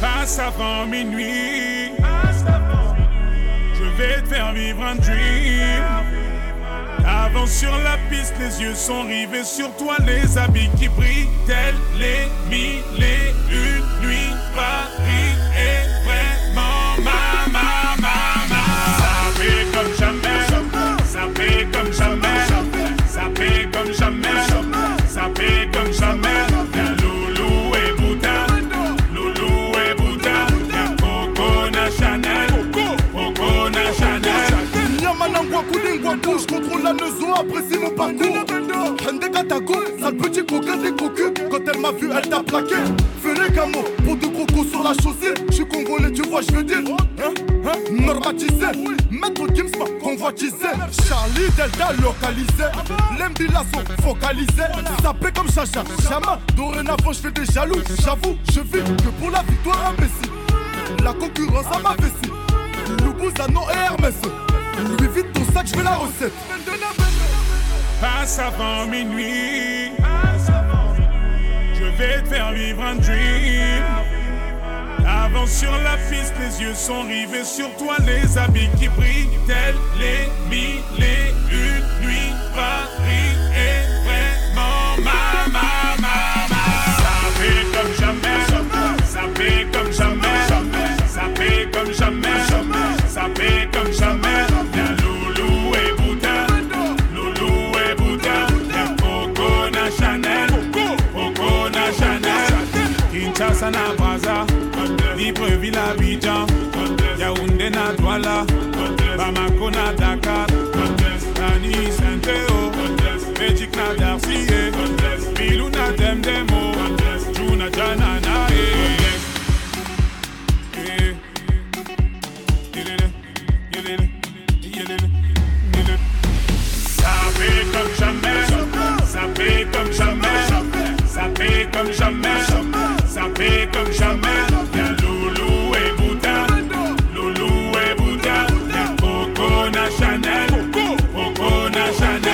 Passe avant minuit. Je vais te faire vivre un dream. Avance sur la piste, les yeux sont rivés sur toi, les habits qui brillent, tels les mille et une nuits. Paris est vraiment ma. Ça fait comme jamais, ça fait comme jamais, ça fait comme jamais, ça fait comme jamais. Y'a Loulou et Bouddha, Loulou et Bouddha, y'a Coco na Chanel, Coco na Chanel. Je contrôle la neuzo, apprécie mon parcours. Hende Katago, sale petit coquin des cocus. Quand elle m'a vu, elle t'a plaqué. Fais les camos, pour de crocos sur la chaussée. J'suis congolais, tu vois, j'veux dire. Normatisé, maître Gims m'a convoitisé. Charlie Delta localisé. L'Mbila sont focalisés. Sapé comme Chacha, Chama. Dorénavant, j'fais des jaloux. J'avoue, je vis que pour la victoire imbécile. La concurrence à ma vessie. Loubouzanon et Hermès. Lui vite ton sac, je fais la recette. Passe avant minuit. Je vais te faire vivre un dream. Avance sur la piste, les yeux sont rivés sur toi, les habits qui brillent, tels les mille et une nuits. Paris est vraiment ma. Ça fait comme jamais, ça fait comme jamais, ça fait comme jamais, ça fait comme jamais. Sana Braza, Libreville Abidjan, Yaoundé na Douala, Bamako na Dakar, Nani Saint-Théo, Magic na Darcy, Bilou na Demdemo, Juna Janana. Ça fait comme jamais, ça fait comme jamais, ça fait comme jamais. Ça fait comme jamais. Y'a Loulou et Bouddha, Loulou et Bouddha, y'a Coco na Chanel, Coco na Chanel.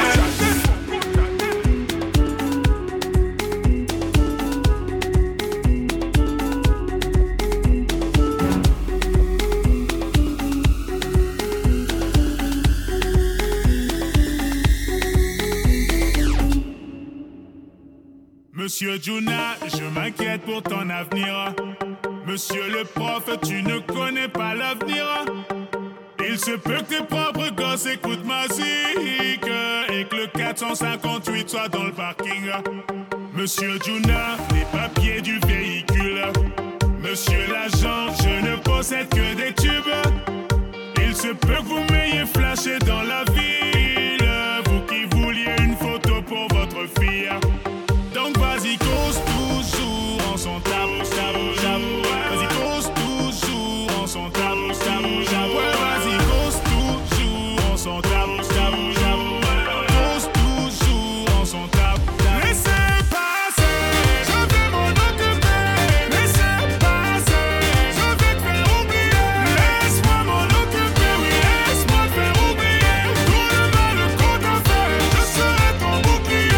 Monsieur Juna, je m'inquiète pour ton avenir. Monsieur le prof, tu ne connais pas l'avenir. Il se peut que tes propres gosses écoutent ma musique et que le 458 soit dans le parking. Monsieur Juna, les papiers du véhicule. Monsieur l'agent, je ne possède que des tubes. Il se peut que vous m'ayez flashé dans la ville, vous qui vouliez une photo pour votre fille. Donc vas-y, cause toujours en son tabou, j'avoue. Vas-y, cause toujours en son tabou, j'avoue. Vas-y, cause toujours en son tabou, j'avoue. Cause toujours en son tabou. Laissez passer, je vais m'en occuper. Laissez passer, je vais te faire oublier. Laisse-moi m'en occuper, oui, laisse-moi te faire oublier. Tout le mal qu'on t'a fait, je serai ton bouclier.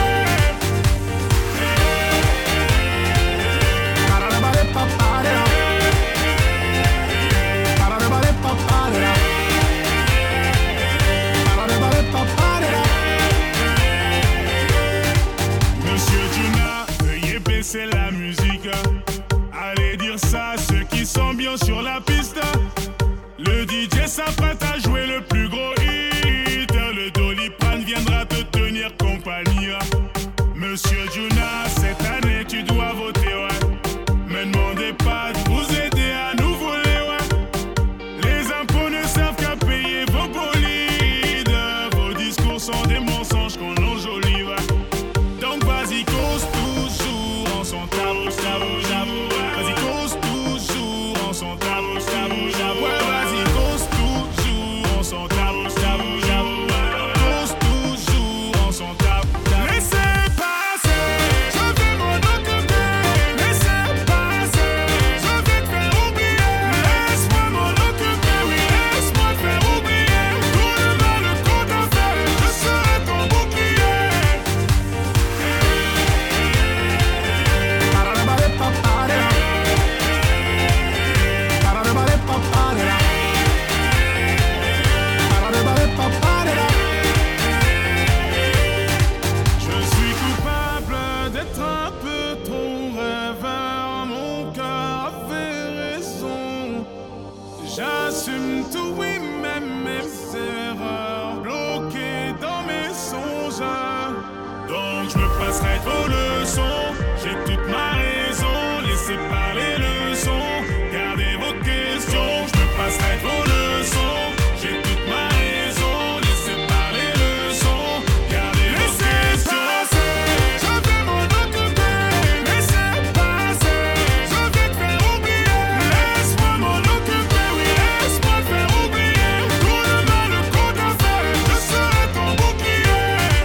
Monsieur Juna, veuillez baisser la musique. Allez dire ça à ceux qui sont bien sur la piste. Le DJ s'apprête à jouer le plus gros hit. Le Doliprane viendra te tenir compagnie. Monsieur Juna, cette année tu dois voter, ouais. Me demandez pas de vous aider à nous voler, ouais. Les impôts ne servent qu'à payer vos bolides. Vos discours sont des mensonges qu'on enjolive. Donc vas-y, cause toujours en son tabou, j'avoue. Vas-y, cause toujours en son tabou, j'avoue. Ouais, vas-y, cause toujours J'assume tout, oui, même mes erreurs, bloquées dans mes songes. Donc je me passerai vos leçons, j'ai toute ma raison, laissez parler le son, gardez vos questions. Je me passerai vos leçons, j'ai toute ma raison, laissez parler le son, gardez vos questions. Je vais m'en occuper, laissez passer, je vais te faire oublier. Laisse-moi m'en occuper, oui, laisse-moi te faire oublier. Tout le mal qu'on t'a fait, je serai ton bouclier.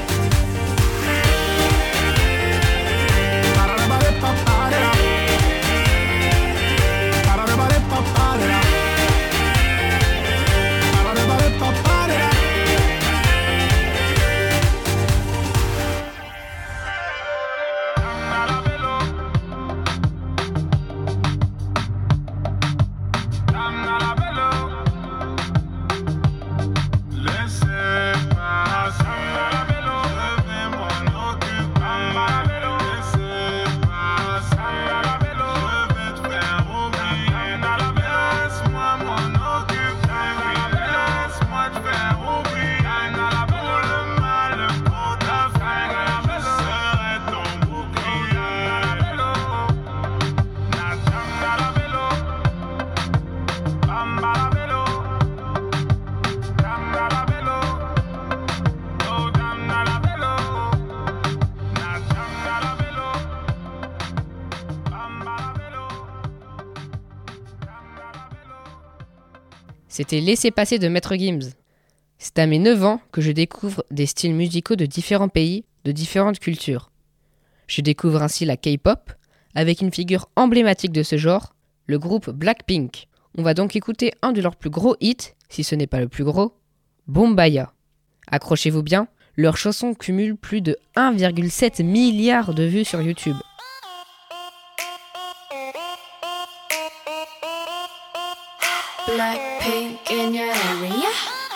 C'était Laissez passer de Maître Gims. C'est à mes 9 ans que je découvre des styles musicaux de différents pays, de différentes cultures. Je découvre ainsi la K-pop, avec une figure emblématique de ce genre, le groupe Blackpink. On va donc écouter un de leurs plus gros hits, si ce n'est pas le plus gros, Bombaya. Accrochez-vous bien, leur chanson cumule plus de 1,7 milliard de vues sur YouTube. Blackpink in your area.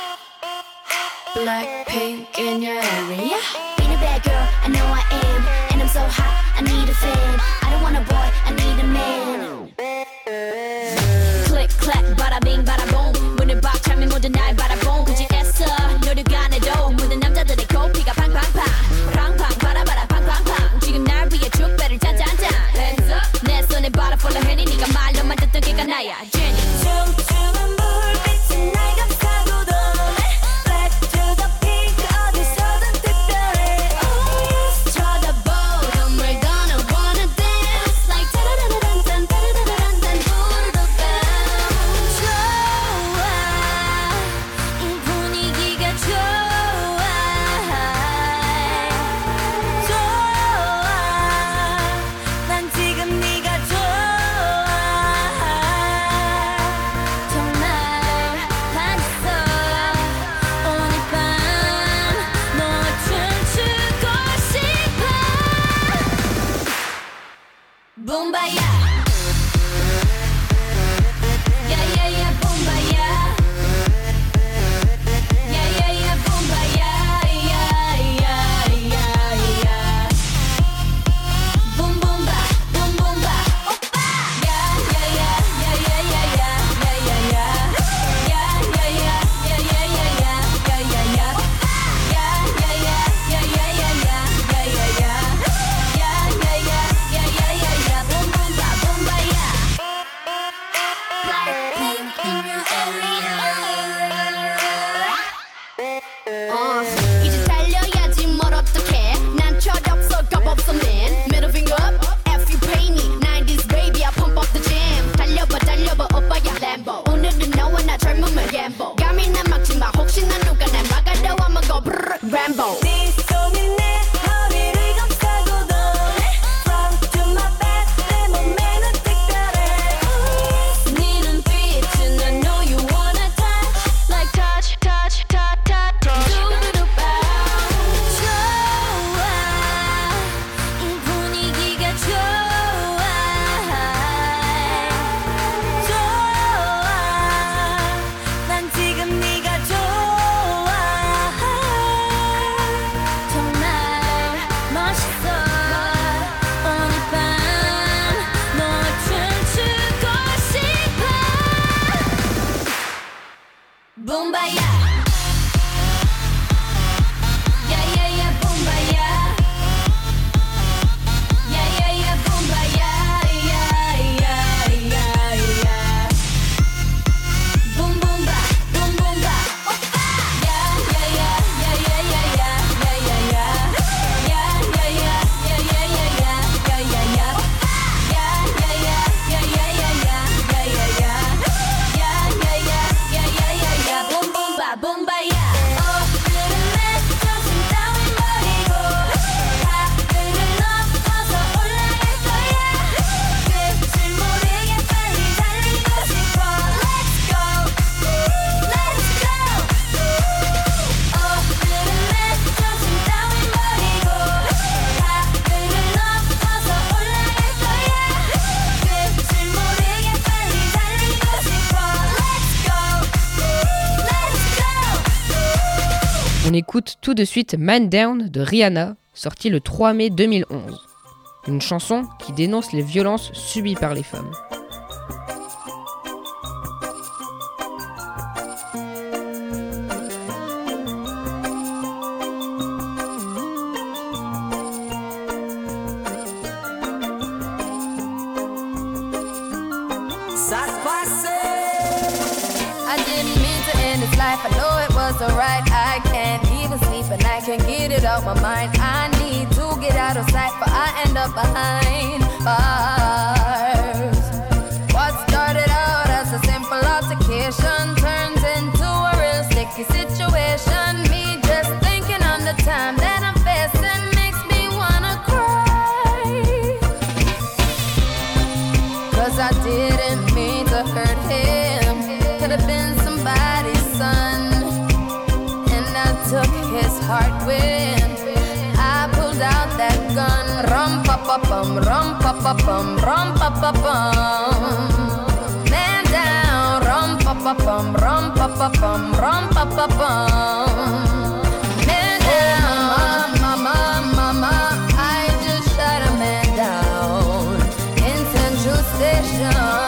Blackpink in your area. Being a bad girl, I know I am. And I'm so hot, I need a fan. I don't want a boy, I need a man. Click, clack, bada bing, bada boom. 문을 박 차면 모두 날 바라본 굳이 애써 노력 안 해도 모든 남자들의 코피가 팡팡팡. 팡팡, 바라바라, 팡팡팡. 지금 날 위해 축배를 짠짠짠. Hands up. 내 손에 바라 follow henny. 네가 말로만 듣던 걔가 나야, Jenny. 춤추는 불빛이 날 감싸고도 Black to the pink 어디서든 특별해. Oh yes. 쳐다보 정말 gonna wanna dance like 따라라란딴 따라라란딴 부르도 bounce. 좋아 이 분위기가 좋아. 좋아 난 지금 네가 좋아. 정말 반했어 오늘 밤 너와 춤추고 싶어. 붐바야 야야야 붐바야 야야야 붐바야 야야야야야 붐붐바 붐붐바 오빠 야야야야야야야야야야 야야야야야야야야야 야야야야야야야야야 붐붐바 붐바야. Blackpink in your area. 이제 달려야지 뭘 어떡해. 난 철없어 겁없어 man. Middle finger up if you pay me. 90s baby I pump up the jam. 달려봐 달려봐 오빠야 Lambo. 오늘은 너와 나 젊음을 gamble. 감히 난 막지마 혹시나 누가 날 막아도 I'ma go brrr Rambo. 네 손이 내 허리를 감싸고도 Front to my back 내 몸매는 특별해. 네 눈빛은 I know you wanna touch like touch touch touch touch 두루루 bounce. 좋아 이 분위기가 좋아. 좋아 난 지금 Bombaya. Yeah, yeah, yeah, Bombaya. Yeah, yeah, yeah, Bombaya. Yeah, yeah, yeah, yeah. Boom, boom, ba, boom, boom, ba. Oppa. Yeah, yeah, yeah, yeah, yeah, yeah, yeah, yeah, yeah. Yeah, yeah, yeah, yeah, yeah, yeah, yeah, yeah, yeah, yeah. Yeah, yeah, yeah, yeah, yeah, yeah, yeah, yeah, yeah, yeah. Yeah, yeah, yeah, yeah, yeah, yeah, yeah. Boom, boom, ba, boom, ba, yeah. 그릇에 정신 따윈 버리고 하늘을 넘어서 올라갈 거야. 끝을 모르게 빨리 달리고 싶어. Let's go, let's go. 그릇에 정신 따윈 버리고 하늘을 넘어서 올라갈 거야. 끝을 모르게 빨리 달리고 싶어. Let's go, let's go. On écoute tout de suite Man Down de Rihanna, sorti le 3 mai 2011. Une chanson qui dénonce les violences subies par les femmes. I didn't mean to end this life. I know it wasn't right. I can't even sleep and I can't get it out my mind. I need to get out of sight, but I end up behind bars. What started out as a simple altercation turns into a real sticky situation. Me just thinking on the time that I'm facing makes me wanna cry. 'Cause I didn't mean to hurt him. Could have been somebody's son, and I took his heart when I pulled out that gun. Rum pa pa bum, rum pa pa bum, rum pa pa bum. Man down, rum pa pa bum, rum pa pa bum, rum pa pa bum. Man down, mama, mama, I just shot a man down in Central Station.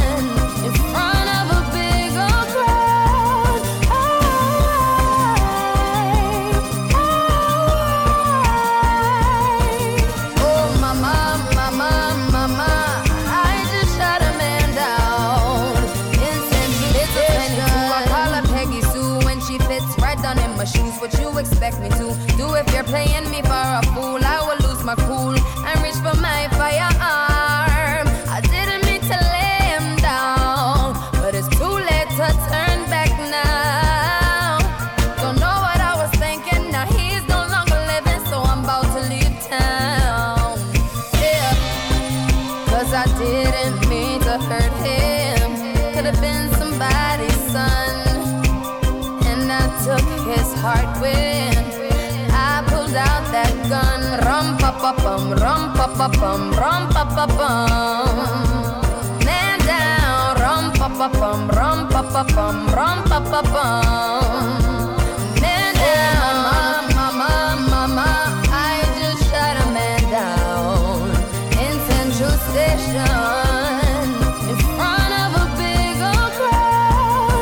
What you expect me to do if you're playing me for a fool? I will lose my cool and reach for my firearm. I didn't mean to lay him down, but it's too late to turn back now. Don't know what I was thinking, now he's no longer living, so I'm about to leave town. Yeah, 'cause I didn't mean to hurt him. Could have been somebody's son, and I took his heart when I pulled out that gun. Rum pa pa bum, rum pa pa bum, rum pa pa bum. Man down, rum pa pa bum, rum pa pa bum, rum pa pa bum. Man down, mama, mama, I just shot a man down in Central Station in front of a big old crowd.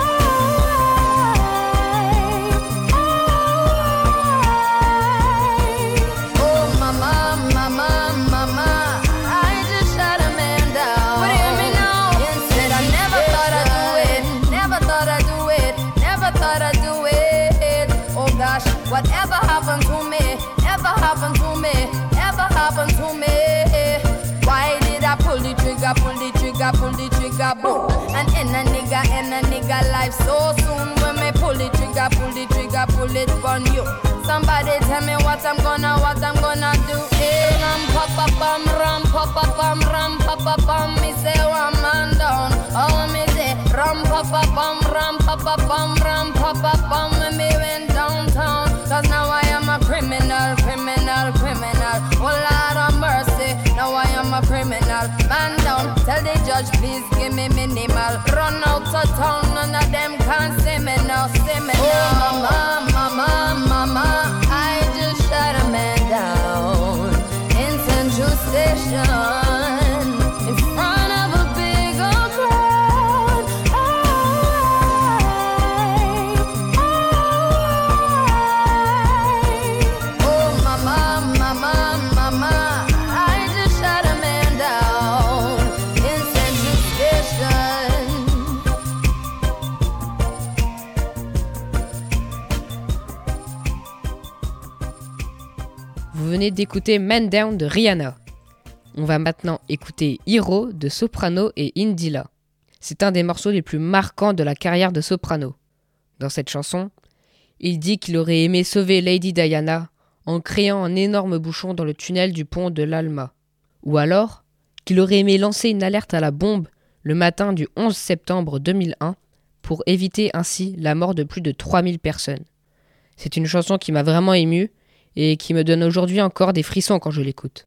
Oh, mama, mama, mama, I just shot a man down. What do you mean now? Said I never thought I'd do it, never thought I'd do it, never thought I'd do it. Oh gosh, whatever happened to me, ever happened to me, ever happened to me. Why did I pull the trigger, pull the trigger, pull the trigger, boom? And in a nigga life so soon. When me pull the trigger, pull it on you. Somebody tell me what I'm gonna do. Ram pa pa bum, ram pa pa bum, ram pa pa bum. Me say one man down. Oh me say ram pa pa bum, ram pa pa bum, ram pa pa bum. When me went downtown, 'cause now I am a criminal. Oh Lord of mercy, now I am a criminal. Man down, tell the judge please give me minimal. Run out of town, none of them can see me now, see me now. Oh mama, mama, I just shot a man down in Central Station in front of a big old crowd. venez d'écouter Man Down de Rihanna. On va maintenant écouter Hero de Soprano et Indila. C'est un des morceaux les plus marquants de la carrière de Soprano. Dans cette chanson, il dit qu'il aurait aimé sauver Lady Diana en créant un énorme bouchon dans le tunnel du pont de l'Alma. Ou alors, qu'il aurait aimé lancer une alerte à la bombe le matin du 11 septembre 2001 pour éviter ainsi la mort de plus de 3000 personnes. C'est une chanson qui m'a vraiment ému et qui me donne aujourd'hui encore des frissons quand je l'écoute.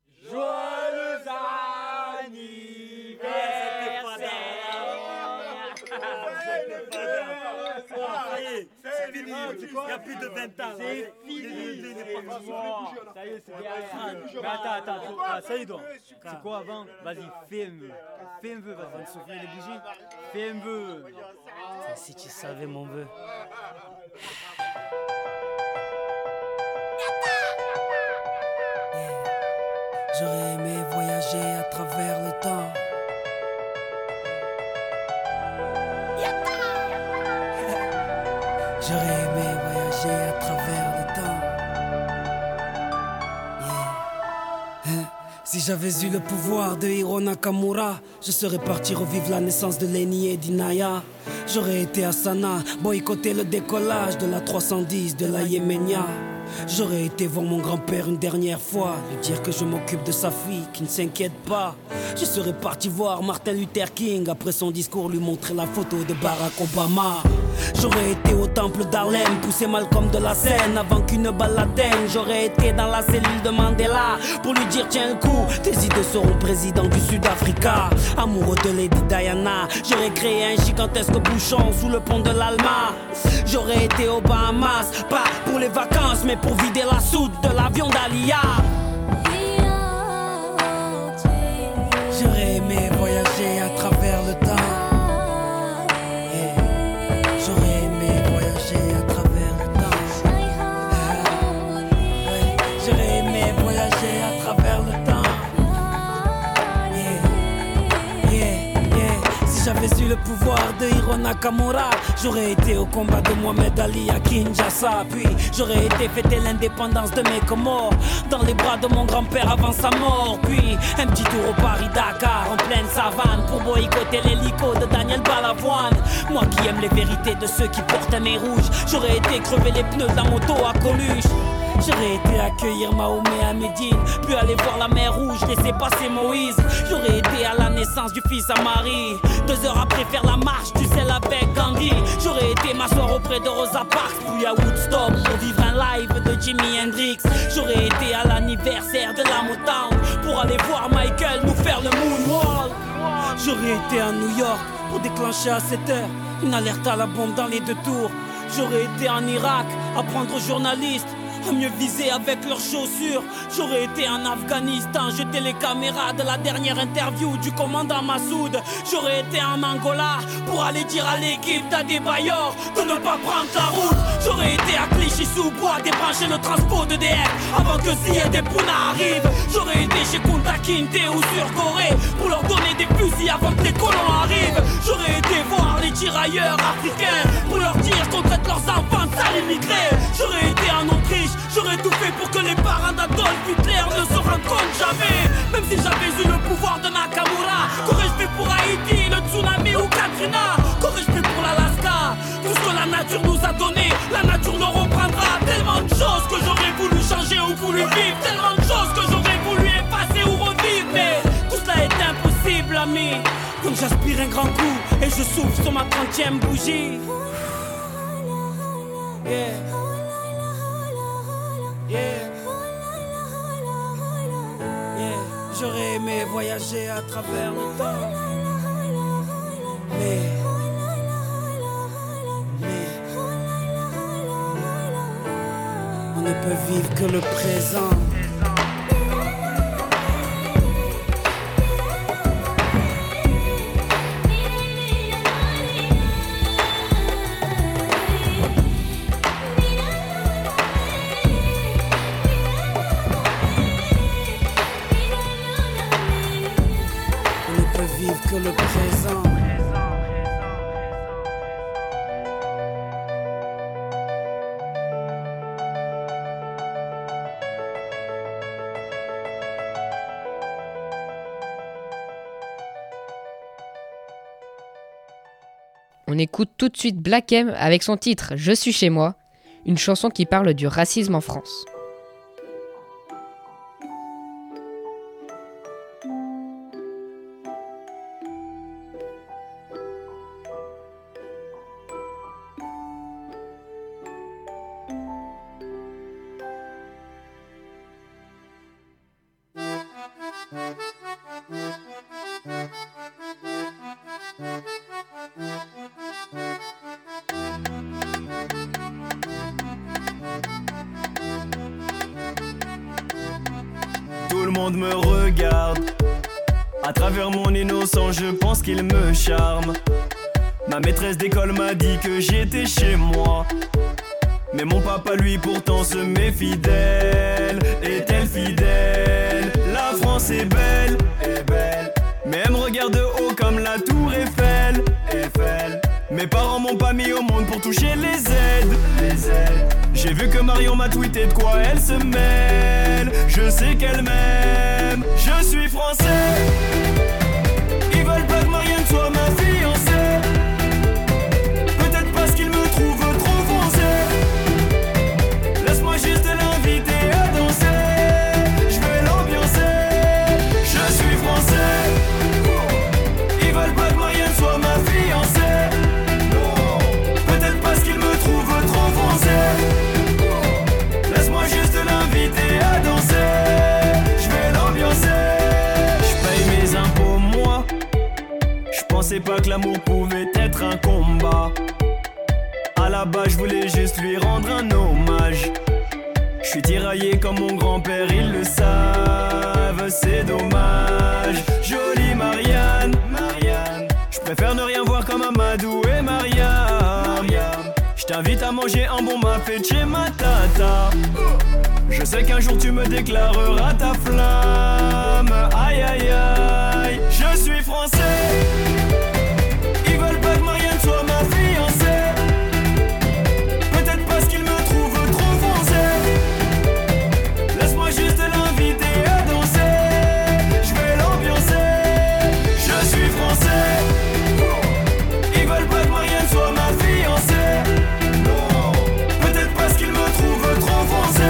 Il y a plus de 20 ans. C'est fini. Ça y est, c'est derrière. Mais attends. Ça y est donc. C'est quoi avant? Vas-y, fais un vœu. Fais un vœu, vas-y. On souffler les bougies. Fais un vœu. Si tu savais mon vœu. J'aurais aimé voyager à travers le temps. J'aurais aimé voyager à travers le temps. Si j'avais eu le pouvoir de Hiro Nakamura, je serais parti revivre la naissance de Lenny et d'Inaya. J'aurais été à Sanaa, boycotter le décollage de la 310 de la Yéménia. J'aurais été voir mon grand-père une dernière fois, lui dire que je m'occupe de sa fille, qui ne s'inquiète pas. Je serais parti voir Martin Luther King, après son discours lui montrer la photo de Barack Obama. J'aurais été au temple d'Harlem, pousser Malcolm de la scène avant qu'une balle l'atteigne. J'aurais été dans la cellule de Mandela pour lui dire tiens le coup, tes idées seront président du Sud-Africa. Amoureux de Lady Diana, j'aurais créé un gigantesque bouchon sous le pont de l'Alma. J'aurais été aux Bahamas, pas pour les vacances mais pour vider la soute de l'avion d'Alia. J'aurais aimé voyager à travers le temps. J'aurais aimé voyager à travers le temps. J'aurais aimé voyager à travers le temps. Si j'avais eu le pouvoir de Hiro Nakamura, j'aurais été au combat de Mohamed Ali à Kinshasa. Puis j'aurais été fêter l'indépendance de mes Comores dans les bras de mon grand-père avant sa mort. Puis un petit tour au Paris-Dakar en pleine savane pour boycotter l'hélico de Daniel Balavoine. Moi qui aime les vérités de ceux qui portent un nez rouge, j'aurais été crever les pneus de la moto à Coluche. J'aurais été accueillir Mahomet à Médine, puis aller voir la mer Rouge, laisser passer Moïse. J'aurais été à la naissance du fils à Marie, 2 heures après faire la marche du sel avec Gandhi. J'aurais été m'asseoir auprès de Rosa Parks, puis à Woodstock pour vivre un live de Jimi Hendrix. J'aurais été à l'anniversaire de la Motown pour aller voir Michael nous faire le moonwalk. J'aurais été à New York pour déclencher à 7 heures une alerte à la bombe dans les 2 tours. J'aurais été en Irak apprendre aux journalistes à mieux viser avec leurs chaussures. J'aurais été en Afghanistan, jeter les caméras de la dernière interview du commandant Massoud. J'aurais été en Angola pour aller dire à l'équipe d'Adebayor de ne pas prendre la route. J'aurais été à Clichy-sous-Bois débrancher le transport de DF avant que Ziyad et Pouna arrivent. J'aurais été chez Kunta Kinte ou sur Corée pour leur donner des fusils avant que les colons arrivent. J'aurais été voir les tirailleurs africains pour leur dire qu'on traite leurs enfants de sales immigrés. J'aurais été en Autriche, j'aurais tout fait pour que les parents d'Adolf Hitler ne se rendent compte jamais. Même si j'avais eu le pouvoir de Nakamura, qu'aurais-je fait pour Haïti, le tsunami ou Katrina? Qu'aurais-je fait pour l'Alaska? Tout ce que la nature nous a donné, la nature le reprendra. Tellement de choses que j'aurais voulu changer ou voulu vivre, tellement de choses que j'aurais voulu effacer ou revivre. Mais tout cela est impossible, ami. Donc j'aspire un grand coup et je souffle sur ma 30e bougie. Yeah. Yeah. Yeah. J'aurais aimé voyager à travers le temps. Mais on ne peut vivre que le présent. Que le présent. On écoute tout de suite Black M avec son titre « Je suis chez moi », une chanson qui parle du racisme en France. Tout le monde me regarde. À travers mon innocence, je pense qu'il me charme. Ma maîtresse d'école m'a dit que j'étais chez moi. Mais mon papa, lui, pourtant se méfie d'elle. Est-elle fidèle? La France est belle, mais elle me regarde de haut comme la tour Eiffel. Mes parents m'ont pas mis au monde pour toucher les aides. J'ai vu que Marion m'a tweeté de quoi elle se mêle. Je sais qu'elle m'aime. Je suis français. Ils veulent pas que Marianne soit ma fiancée. Peut-être parce qu'ils me trouvent trop foncé. Laisse-moi juste l'inviter à danser. Je vais l'ambiancer. Je suis français. Ils veulent pas que Marianne soit ma fiancée. Peut-être parce qu'ils me trouvent trop foncé. Laisse-moi juste l'inviter à danser. Je vais l'ambiancer. Je paye mes impôts moi. Je pensais pas que l'amour pouvait être un combat. À la base je voulais juste lui rendre un hommage. Je suis tiraillé comme mon grand-père, ils le savent, c'est dommage. Jolie Marianne, je préfère ne rien voir comme Amadou et Mariam. Je t'invite à manger un bon mafé de chez ma tata. Je sais qu'un jour tu me déclareras ta flamme. Aïe aïe aïe, je suis français. Ils veulent pas que Marianne soit ma fiancée. Peut-être parce qu'ils me trouvent trop foncé. Laisse-moi juste l'inviter à danser. Je vais l'ambiancer. Je suis français. Ils veulent pas que Marianne soit ma fiancée. Peut-être parce qu'ils me trouvent trop foncé.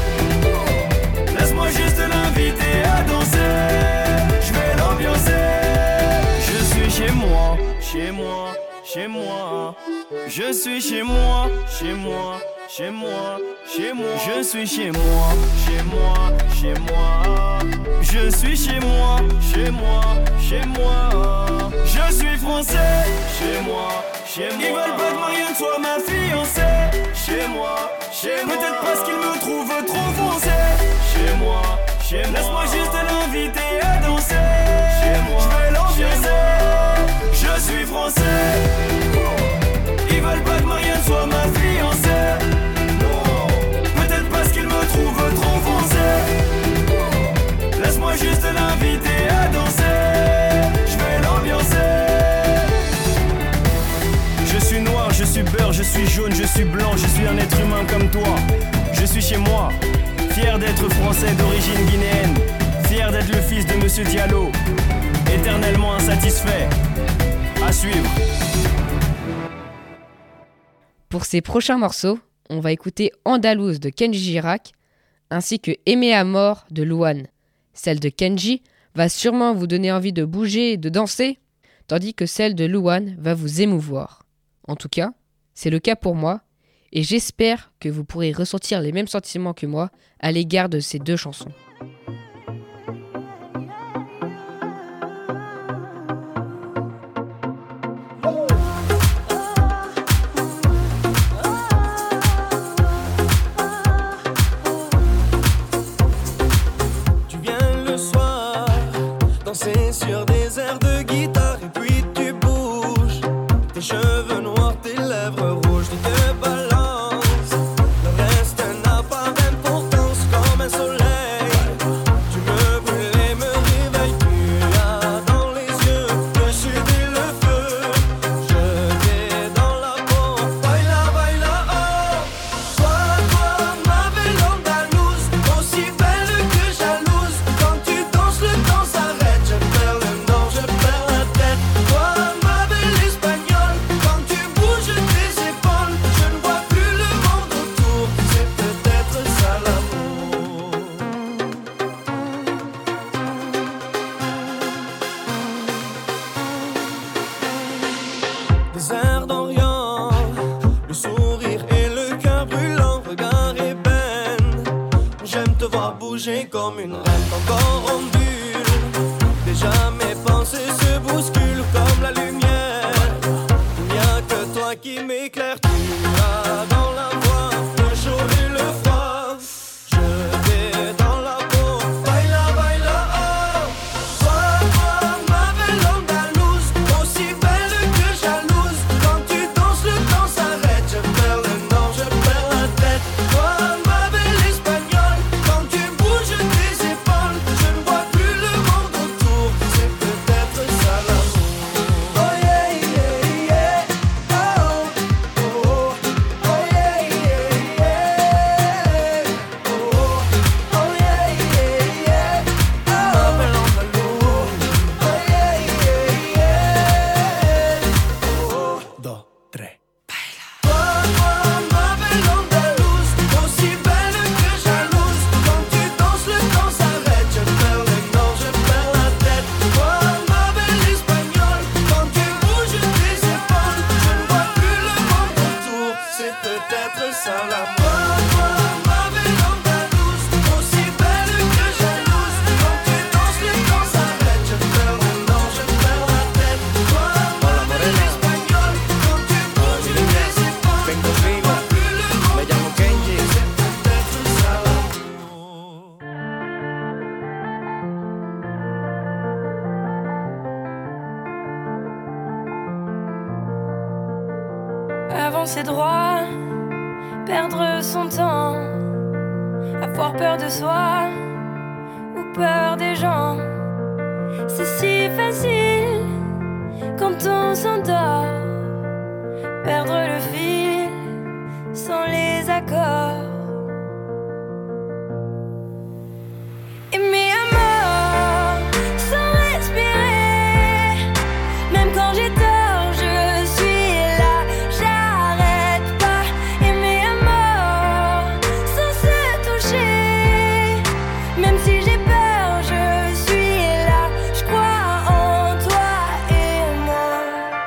Laisse-moi juste l'inviter à danser. Je vais l'ambiancer. Je suis chez moi, chez moi, chez moi. Je suis chez moi, chez moi, chez moi, chez moi. Je suis chez moi, chez moi, chez moi. Je suis chez moi, chez moi, chez moi. Je suis français, chez moi, chez moi. Ils veulent pas que Marianne soit ma fiancée. Chez moi, chez moi. Peut-être parce qu'ils me trouvent trop foncé. Chez moi, chez moi. Laisse-moi juste l'inviter à danser. Chez moi, je vais l'ambiancer. Je suis français. Ils veulent pas que Marianne soit ma fiancée. Peut-être parce qu'ils me trouvent trop foncé. Laisse-moi juste l'inviter à danser. Je vais l'ambiancer. Je suis noir, je suis beurre, je suis jaune, je suis blanc, je suis un être humain comme toi. Je suis chez moi, fier d'être français d'origine guinéenne, fier d'être le fils de Monsieur Diallo, éternellement insatisfait. À suivre. Pour ces prochains morceaux, on va écouter Andalouse de Kenji Girac, ainsi que Aimer à mort de Louane. Celle de Kenji va sûrement vous donner envie de bouger et de danser, tandis que celle de Louane va vous émouvoir. En tout cas, c'est le cas pour moi, et j'espère que vous pourrez ressentir les mêmes sentiments que moi à l'égard de ces deux chansons. Tu viens le soir, danser sur des airs de guitare, et puis tu bouges, tes cheveux noirs, tes lèvres rouges, tu te balances, le reste n'a pas d'importance, comme un soleil. Tu me brûles et me réveilles, tu as dans les yeux le sud et le feu, je t'ai dans la peau, baila, baila, oh. Toi, ma belle andalouse, aussi belle que jalouse, quand tu danses le temps s'arrête, je perds le nord, je perds la tête. Toi, ma belle espagnole, quand tu à bouger comme une reine encore en bulle. Déjà mes pensées se bousculent comme la lumière. Il n'y a que toi qui m'éclaire. Tu as dans la voix le chaud et le froid. Je vais dans la peau. Baila, baila, oh. Toi, ma belle andalouse, aussi belle que jalouse. Quand tu danses, le temps s'arrête. Je perds le nord, je perds la tête. Toi, ma belle espagnole, quand tu bouges tes épaules, je ne vois plus le monde autour. C'est peut-être ça l'amour. Oh yeah, yeah, yeah. Oh, oh, oh, oh yeah, yeah, yeah. Oh, oh yeah, yeah, yeah. Ma belle andalouse. Oh yeah, yeah, yeah. Oh, 2, 3. Ma belle andalouse, aussi belle que jalouse. Quand tu danses, le temps s'arrête. Je perds le nord, je perds la tête. Toi, ma belle espagnole, quand tu bouges tes épaules, je ne vois plus le monde autour. C'est peut-être ça la ma belle andalouse, aussi belle que jalouse. Quand tu danses, le temps s'arrête. Je perds le nord, je perds la tête. Toi, ma belle espagnole, quand tu bouges tes épaules, Vengo je ne vivo, vois plus le monde me llamo Kenji. c'est peut-être ça l'amour. Avancer droit, perdre son temps, avoir peur de soi ou peur des gens. C'est si facile quand on s'endort, perdre le fil sans les accords. Aimer à mort sans respirer, même quand j'ai tort, je suis là, j'arrête pas. Aimer à mort sans se toucher, même si j'ai peur, je suis là, je crois en toi et moi.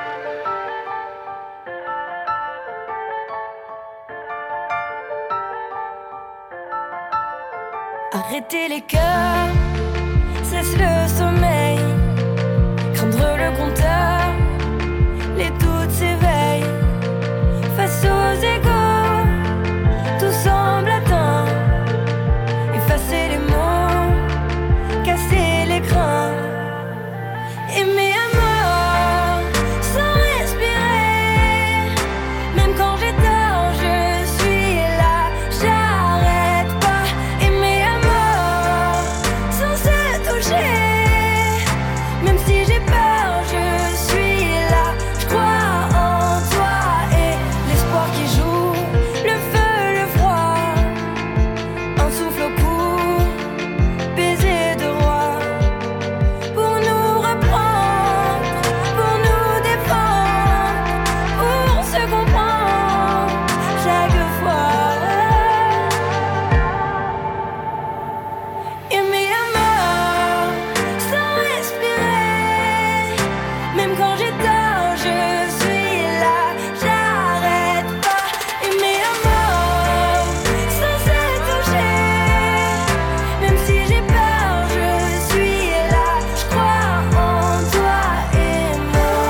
Arrêter les cœurs, cesse le sommeil, craindre le compteur, les doutes s'éveillent. Face aux égaux, tout semble atteint. Effacer les mots, casser l'écran. Aimer à mort, sans respirer, même quand j'ai tort, je suis là, j'arrête pas. Aimer à mort, sans se toucher, même si j'ai peur, je suis là, je crois en toi et l'espoir qui joue, le feu, le froid, un souffle au cou, baiser de roi, pour nous reprendre, pour nous défendre, pour se comprendre chaque fois. Aimer à mort, sans respirer, même quand j'ai tort, je suis là, j'arrête pas. Aimer à mort, sans se toucher, même si j'ai peur, je suis là, je crois en toi et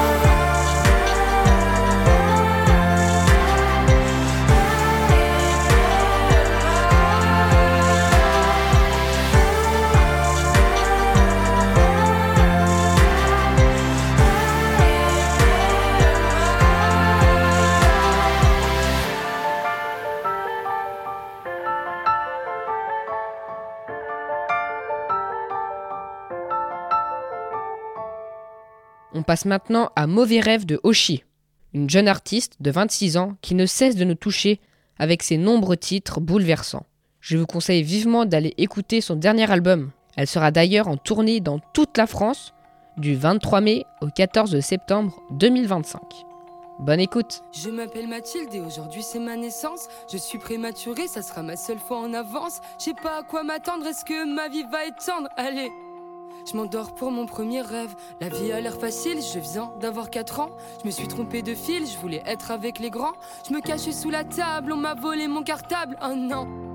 On passe maintenant à Mauvais rêve de Oshi, une jeune artiste de 26 ans qui ne cesse de nous toucher avec ses nombreux titres bouleversants. Je vous conseille vivement d'aller écouter son dernier album. Elle sera d'ailleurs en tournée dans toute la France du 23 mai au 14 septembre 2025. Bonne écoute. Je m'appelle Mathilde et aujourd'hui c'est ma naissance. Je suis prématurée, ça sera ma seule fois en avance. Je sais pas à quoi m'attendre, est-ce que ma vie va être tendre? Allez, je m'endors pour mon premier rêve. La vie a l'air facile, je viens d'avoir 4 ans. Je me suis trompée de fil, je voulais être avec les grands. Je me cachais sous la table, on m'a volé mon cartable. Oh non,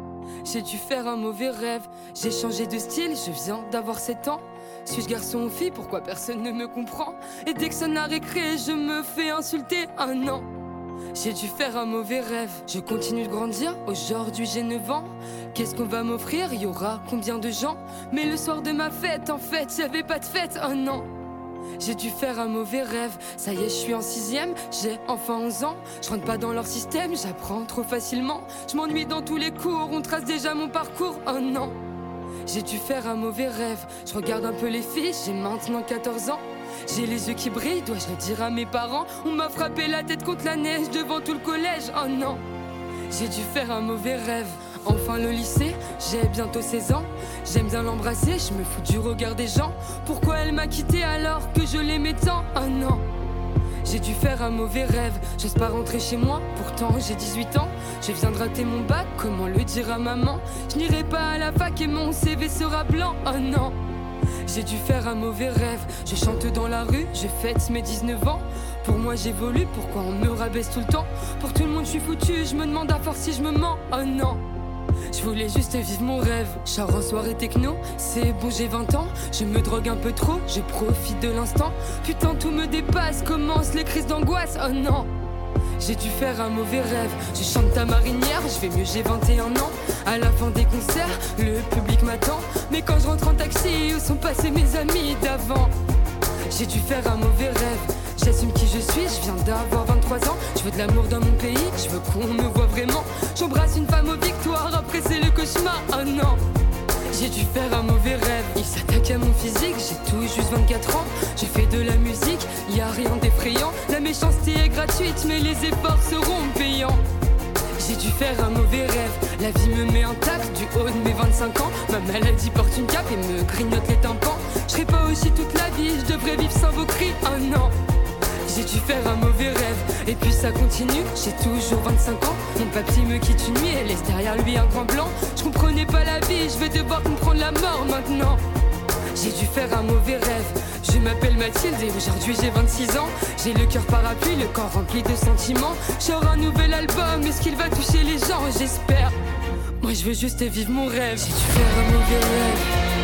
J'ai dû faire un mauvais rêve. J'ai changé de style, je viens d'avoir 7 ans. Suis-je garçon ou fille, pourquoi personne ne me comprend? Et dès que ça n'a récré, je me fais insulter. Ah non, j'ai dû faire un mauvais rêve. Je continue de grandir, aujourd'hui j'ai 9 ans. Qu'est-ce qu'on va m'offrir? Y aura combien de gens? Mais le soir de ma fête, en fait, y'avait pas de fête. Oh non, j'ai dû faire un mauvais rêve. Ça y est, je suis en 6ème, j'ai enfin 11 ans. Je rentre pas dans leur système, j'apprends trop facilement. Je m'ennuie dans tous les cours, on trace déjà mon parcours. Oh non, j'ai dû faire un mauvais rêve. Je regarde un peu les filles, j'ai maintenant 14 ans. J'ai les yeux qui brillent, dois-je le dire à mes parents? On m'a frappé la tête contre la neige devant tout le collège. Oh non, j'ai dû faire un mauvais rêve. Enfin le lycée, j'ai bientôt 16 ans. J'aime bien l'embrasser, je me fous du regard des gens. Pourquoi elle m'a quitté alors que je l'aimais tant? Oh non, j'ai dû faire un mauvais rêve. J'ose pas rentrer chez moi, pourtant j'ai 18 ans. Je viens de rater mon bac, comment le dire à maman? Je n'irai pas à la fac et mon CV sera blanc. Oh non, j'ai dû faire un mauvais rêve. Je chante dans la rue, je fête mes 19 ans. Pour moi j'évolue, pourquoi on me rabaisse tout le temps? Pour tout le monde je suis foutu, je me demande à force si je me mens. Oh non, je voulais juste vivre mon rêve. Char en soirée techno, c'est bon j'ai 20 ans. Je me drogue un peu trop, je profite de l'instant. Putain tout me dépasse, commencent les crises d'angoisse. Oh non, j'ai dû faire un mauvais rêve. Je chante ta marinière, je vais mieux, j'ai 21 ans. À la fin des concerts, le public m'attend. Mais quand je rentre en taxi, où sont passés mes amis d'avant? J'ai dû faire un mauvais rêve. J'assume qui je suis, je viens d'avoir 23 ans. Je veux de l'amour dans mon pays, je veux qu'on me voit vraiment. J'embrasse une femme aux victoires, après c'est le cauchemar. Oh non, j'ai dû faire un mauvais rêve. Il s'attaque à mon physique, j'ai tout juste 24 ans. Je fais de la musique, y a rien d'effrayant. La méchanceté est gratuite, mais les efforts seront payants. J'ai dû faire un mauvais rêve. La vie me met un tac du haut de mes 25 ans. Ma maladie porte une cape et me grignote les tympans. Je serai pas aussi toute la vie, je devrais vivre sans vos cris. Oh non, j'ai dû faire un mauvais rêve. Et puis ça continue, j'ai toujours 25 ans. Mon papy me quitte une nuit et laisse derrière lui un grand blanc. Je comprenais pas la vie, je vais devoir comprendre la mort maintenant. J'ai dû faire un mauvais rêve. Je m'appelle Mathilde et aujourd'hui j'ai 26 ans. J'ai le cœur parapluie, le corps rempli de sentiments. J'aurai un nouvel album, est-ce qu'il va toucher les gens? J'espère. Moi je veux juste vivre mon rêve. J'ai dû faire un mauvais rêve.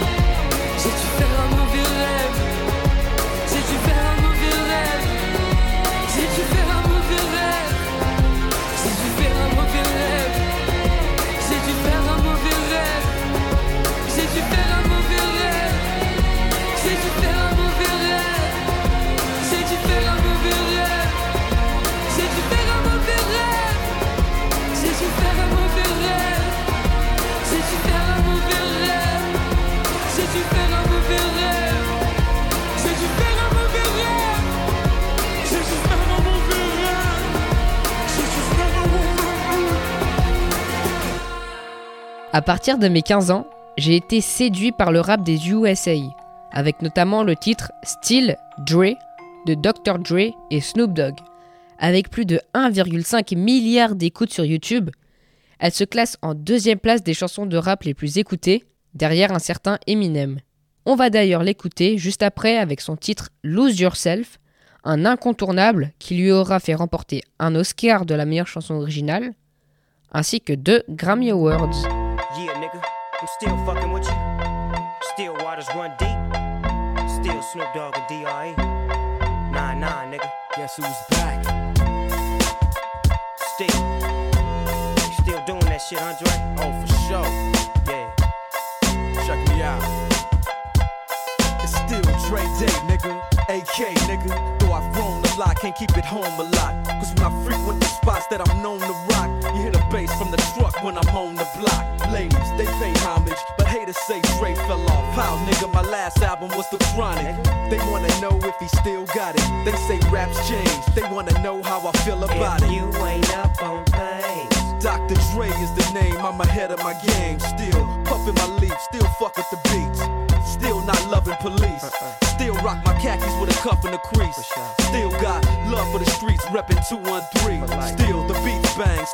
J'ai dû faire un mauvais rêve. J'ai dû faire un mauvais rêve. J'ai dû faire un mauvais rêve. J'ai dû faire un mauvais rêve. J'ai dû faire un mauvais rêve. J'ai dû faire un mauvais rêve. J'ai dû faire un mauvais rêve. J'ai dû faire un mauvais rêve. J'ai dû faire un mauvais rêve. J'ai dû faire un mauvais rêve. J'ai dû faire un mauvais rêve. J'ai dû faire un mauvais rêve. J'ai dû faire un mauvais rêve. J'ai dû faire un mauvais rêve. J'ai dû faire un mauvais rêve. À partir de mes 15 ans, j'ai été séduit par le rap des USA, avec notamment le titre Still Dre de Dr. Dre et Snoop Dogg. Avec plus de 1,5 milliard d'écoutes sur YouTube, elle se classe en 2e place des chansons de rap les plus écoutées, derrière un certain Eminem. On va d'ailleurs l'écouter juste après avec son titre Lose Yourself, un incontournable qui lui aura fait remporter un Oscar de la meilleure chanson originale, ainsi que 2 Grammy Awards. Yeah, nigga, I'm still fucking with you. Still waters run deep. Still Snoop Dogg and D.R.E. Nah, nigga. Guess who's back? Still. You still doing that shit, Andre? Oh, for sure. Yeah. Check me out. It's still Dre Day, nigga. AK, nigga. Though I've grown a lot, can't keep it home a lot. Cause when I frequent the spots that I'm known to rock, you hear the bass from the truck when I'm on the block. Ladies, they pay homage, but haters say Dre fell off. How, nigga, my last album was The Chronic. They wanna know if he still got it. They say raps change, they wanna know how I feel about If it. you ain't up on things, Dr. Dre is the name, I'm ahead of my game. Still puffin' my leaf, still fuck with the beats. Still not loving police. Still rock my khakis with a cuff and a crease. Still got love for the streets, reppin' 213. Still the beats bang,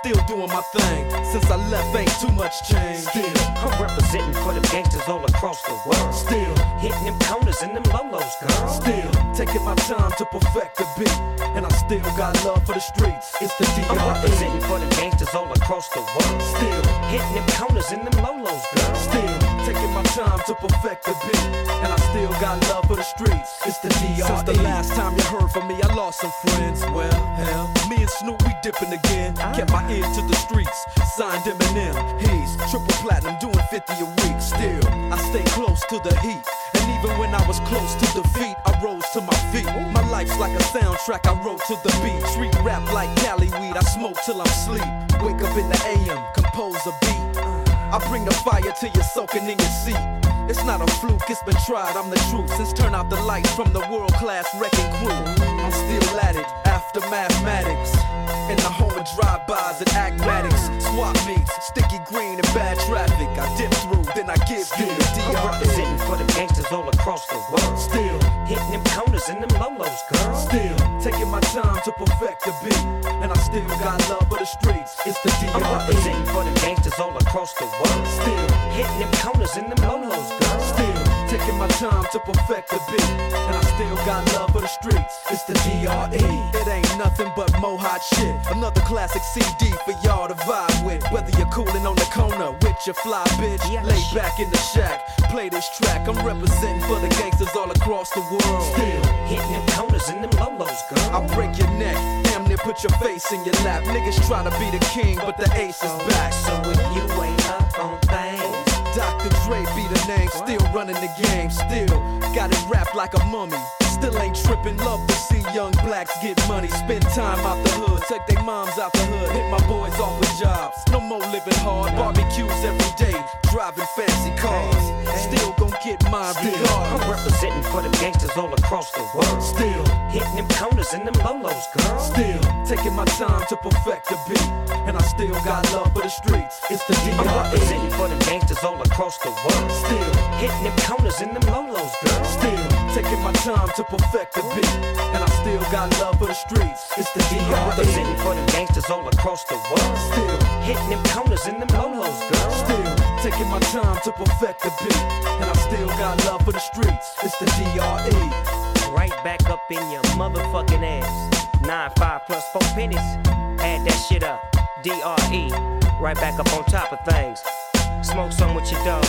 still doing my thing. Since I left, ain't too much change. Still, I'm representing for them gangsters all across the world. Still, hitting them corners and them lolos, girl. Still, taking my time to perfect the beat. And I still got love for the streets. It's the D.R.E. I'm representing for them gangsters all across the world. Still, hitting them corners and them lolos, girl. Still, taking my time to perfect the beat. And I still got love for the streets. It's the D.R.E. Since the last time you heard from me, I lost some friends. Well, hell, me and Snoop, we dipping again. Kept my ear to the streets. Signed Eminem. He's triple platinum, doing 50 a week. Still, I stay close to the heat. And even when I was close to defeat, I rose to my feet. My life's like a soundtrack I wrote to the beat. Street rap like Cali weed, I smoke till I'm asleep. Wake up in the AM, compose a beat. I bring the fire till you're soaking in your seat. It's not a fluke, it's been tried, I'm the truth. Since turn out the lights from the world-class wrecking crew, I'm still at it, after mathematics. In the home of drive-bys and acmatics, swap meets, sticky green and bad traffic. I dip through, then I give you the D.R.E. I'm representing for them gangsters all across the world. Still, hitting them corners and them lolos, girl. Still, taking my time to perfect the beat. And I still got love for the streets. It's the D.R.E. I'm representing for them gangsters all across the world. Still, hitting them corners and them lolos, girl. Still, taking my time to perfect the beat. And I still got love for the streets. It's the D.R.E. It ain't nothing but mo hot shit. Another classic CD for y'all to vibe with. Whether you're coolin' on the corner with your fly bitch, lay back in the shack, play this track. I'm representing for the gangsters all across the world. Still, hitting them corners and them lolos, girl. I'll break your neck, damn near put your face in your lap. Niggas try to be the king, but the ace is back. So if you ain't up on things, Dr. Dre be the name, still running the game. Still, got it wrapped like a mummy. Still ain't trippin', love to see young blacks get money. Spend time out the hood, take their moms out the hood. Hit my boys off with jobs, no more living hard. Barbecues every day, driving fancy cars. Still gon' get mine regardless. I'm representing for them gangsters all across the world. Still, hitting them corners and them lolos, girl. Still, taking my time to perfect the beat. And I still got love for the streets. It's the D.R.E. I'm representing for them gangsters all across the world. Still, hitting them corners and them lolos, girl. Still, taking my time to perfect the beat. And I still got love for the streets. It's the D.R.E. I'm representing for them gangsters all across the world. Still, hitting them corners and them lolos, girl. Still, taking my time to perfect the beat. And I still got love for the streets. It's the D.R.E. Right back up in your motherfucking ass. 9-5 plus 4 pennies. Add that shit up. D.R.E. Right back up on top of things. Smoke some with your dog.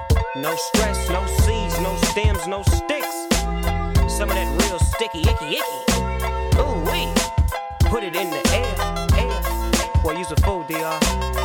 No stress, no seeds, no stems, no sticks. Some of that real sticky, icky. Ooh wee. Put it in the air. Boy, use a fool, D.R.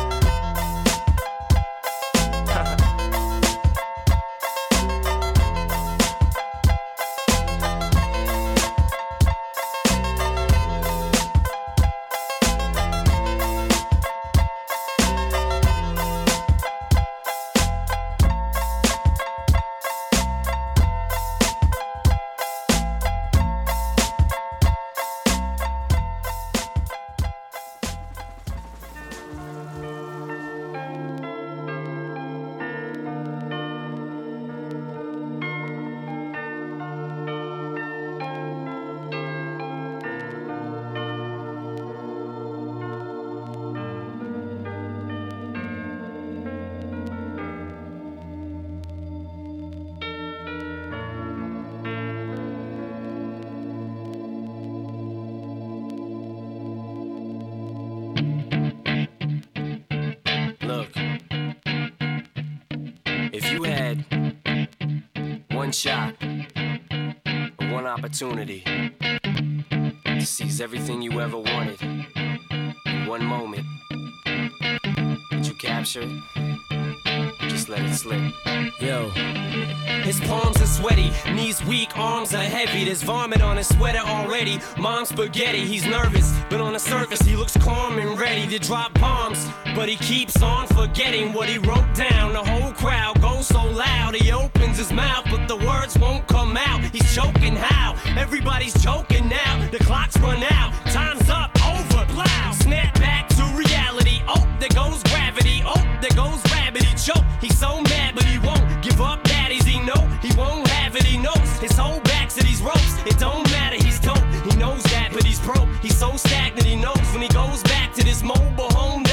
Shot, one opportunity to seize everything you ever wanted in one moment. Did you capture it? Just let it slip. Yo. His palms are sweaty, knees weak, arms are heavy. There's vomit on his sweater already. Mom's spaghetti, he's nervous, but on the surface he looks calm and ready to drop bombs. But he keeps on forgetting what he wrote down. The whole crowd goes so loud, he opens his mouth, but the words won't come out. He's choking how? Everybody's choking now. The clock's run out, time's up, over, plow. Snap back to reality. Oh, there goes gravity. Oh, there goes rabbit. He choke. He's so mad, but he won't give up. Daddies, he know he won't have it. He knows his whole back's to these ropes. It don't matter, he's dope. He knows that, but he's broke. He's so stagnant. He knows when he goes back to this mobile home.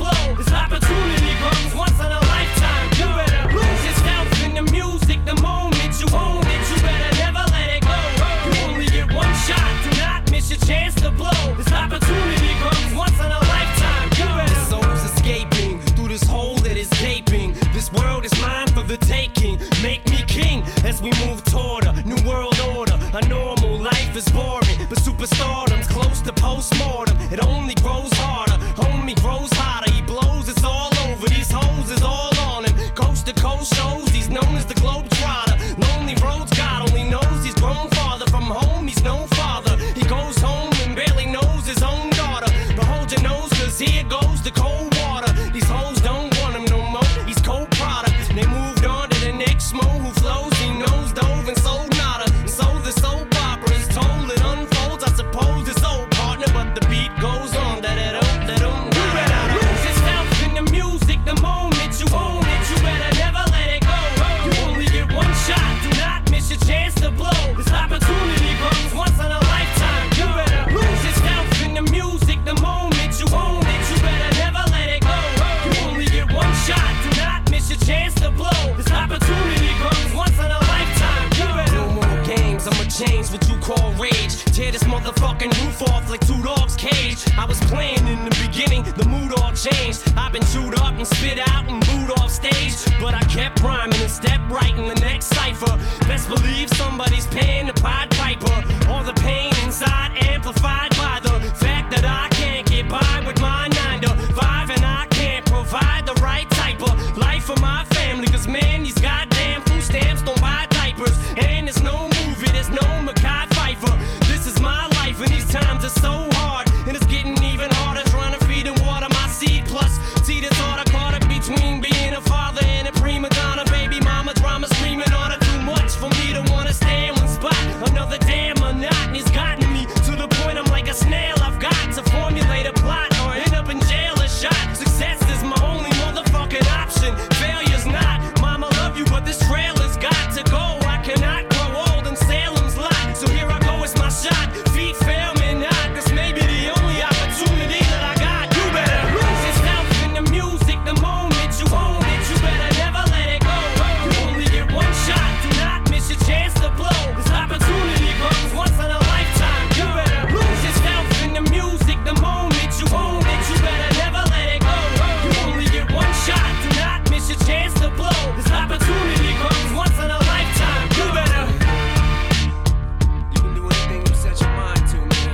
blow. This opportunity comes once in a lifetime. You better lose yourself in the music the moment you own it. You better never let it go. You only get one shot, do not miss your chance to blow. This opportunity comes once in a lifetime. You better. The soul's escaping through this hole that is gaping. This world is mine for the taking. Make me king as we move toward a new world order. A normal life is boring, but superstardom's close to postmortem. It only grows harder, homie grows hotter. He blows, it's all over. These hoes is all on him. Coast to coast shows, he's known as the Globetrotter. Lonely roads, God only knows he's grown farther from home. He's no father. He goes home and barely knows his own daughter. But hold your nose, cause here goes the cold water. These hoes don't want him no more. He's cold product. They moved on to the next mo who flows. He knows dove and sold nada. And so the soap opera is told. It unfolds. I suppose it's old partner, but the beat goes on. You better lose yourself in the music the moment you own it. You better never let it go. You only get one shot. Do not miss your chance to blow. This opportunity comes once in a lifetime. You better lose yourself in the music the moment you own it. You better never let it go. You only get one shot. Do not miss your chance to blow. This opportunity comes once in a lifetime. You better. No more games. I'ma change what you call rage. Tear this motherfucking roof off like two dogs' cage. I was playing in the beginning, the mood all changed. I've been chewed up and spit out and booed off stage, but I kept rhyming and stepped right in the next cipher. Best believe somebody's paying the Pied Piper. All the pain inside amplified by the fact that I can't get by with my 9 to 5, and I can't provide the right type of life for my family. Cause man, these goddamn food stamps don't buy diapers, and there's no movie, there's no Mackay Pfeiffer. This is my life, and these times are so hard, and it's getting even harder trying to feed and water my seed. Plus, see this order caught up between being a father and a prima donna. Baby mama drama screaming on her, too much for me to wanna stay in one spot. Another damn monotony's gotten me to the point I'm like a snail. I've got to formulate a plot or end up in jail or shot. Success is my only motherfucking option. Failure's not. Mama love you, but this trailer's got to go. I cannot grow old in Salem's lot. So here I go, it's my shot. Feet fail me not. This may be the only opportunity that I got. You better lose yourself in the music the moment you own it. You better never let it go. You only get one shot. Do not miss your chance to blow. This opportunity comes once in a lifetime. You better lose yourself in the music the moment you own it. You better never let it go. You only get one shot. Do not miss your chance to blow. This opportunity comes once in a lifetime. You better. You can do anything you set your mind to, man.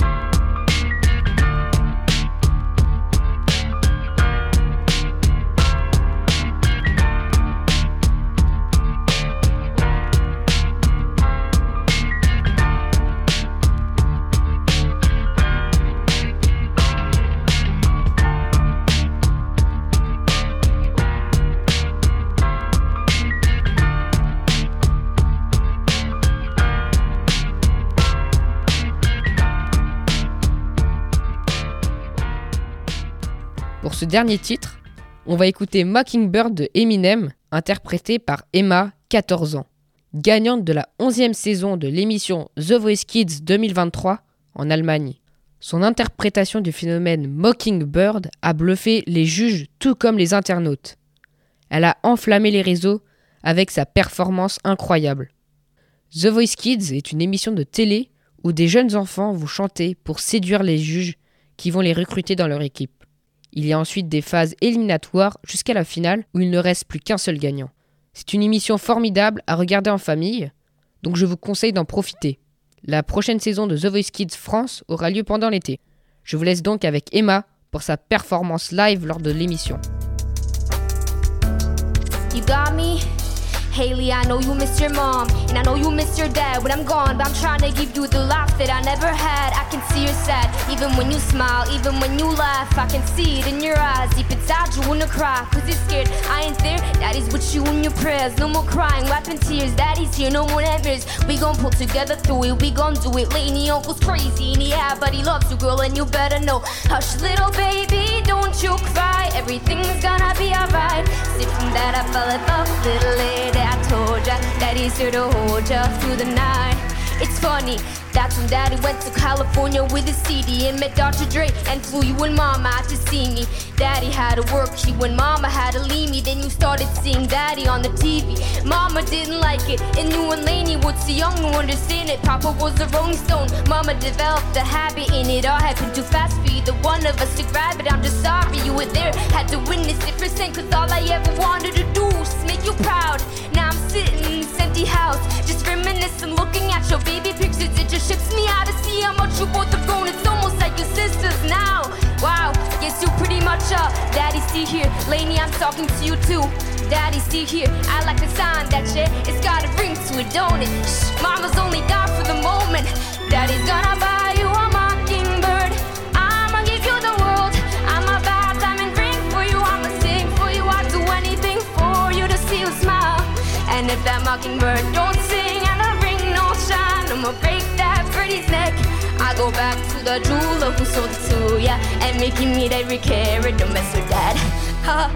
Pour ce dernier titre, on va écouter Mockingbird de Eminem, interprété par Emma, 14 ans. Gagnante de la 11e saison de l'émission The Voice Kids 2023 en Allemagne. Son interprétation du phénomène Mockingbird a bluffé les juges tout comme les internautes. Elle a enflammé les réseaux avec sa performance incroyable. The Voice Kids est une émission de télé où des jeunes enfants vont chanter pour séduire les juges qui vont les recruter dans leur équipe. Il y a ensuite des phases éliminatoires jusqu'à la finale où il ne reste plus qu'un seul gagnant. C'est une émission formidable à regarder en famille, donc je vous conseille d'en profiter. La prochaine saison de The Voice Kids France aura lieu pendant l'été. Je vous laisse donc avec Emma pour sa performance live lors de l'émission. You got me? Haley, I know you miss your mom, and I know you miss your dad when I'm gone, but I'm trying to give you the laugh that I never had. I can see you're sad, even when you smile, even when you laugh. I can see it in your eyes, deep inside you wanna cry, cause you're scared I ain't there. Daddy's with you in your prayers, no more crying, wiping tears. Daddy's here, no more nightmares. We gon' pull together through it, we gon' do it. Laney uncle's crazy, and yeah, but he loves you, girl, and you better know. Hush, little baby, don't you cry, everything's gonna be alright. See from that I fell in love, little lady, I told ya, Daddy's here to hold ya through the night. It's funny, that's when Daddy went to California with a CD and met Dr. Dre and flew you and Mama out to see me. Daddy had to work you and Mama had to leave me. Then you started seeing Daddy on the TV. Mama didn't like it and you and Lainey were too young to understand it. Papa was a Rolling Stone, Mama developed a habit and it all happened too fast for either one of us to grab it. I'm just sorry you were there, had to witness it percent, cause all I ever wanted to do was make you proud. Now I'm sitting in this empty house, just reminiscing, looking at your baby pictures. It just ships me out to see how much you both have grown. It's almost like your sisters now. Wow, guess you pretty much are. Daddy, see here, Lainey, I'm talking to you too. Daddy, see here, I like the sound that shit. It's got a ring to it, don't it? Shh, Mama's only down for the moment. Daddy's gonna buy you a mockingbird. I'ma give you the world. I'ma buy a diamond ring for you. I'ma sing for you. I'll do anything for you to see you smile. And if that mockingbird don't sing and the ring don't shine, I'ma break that birdie's neck. I go back to the jeweler who sold it to ya and making me every carat. Don't mess with that. Ha.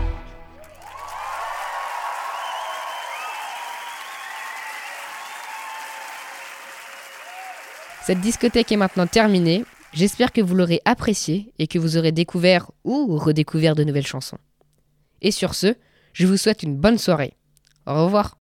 Cette discothèque est maintenant terminée. J'espère que vous l'aurez appréciée et que vous aurez découvert ou redécouvert de nouvelles chansons. Et sur ce, je vous souhaite une bonne soirée. Au revoir.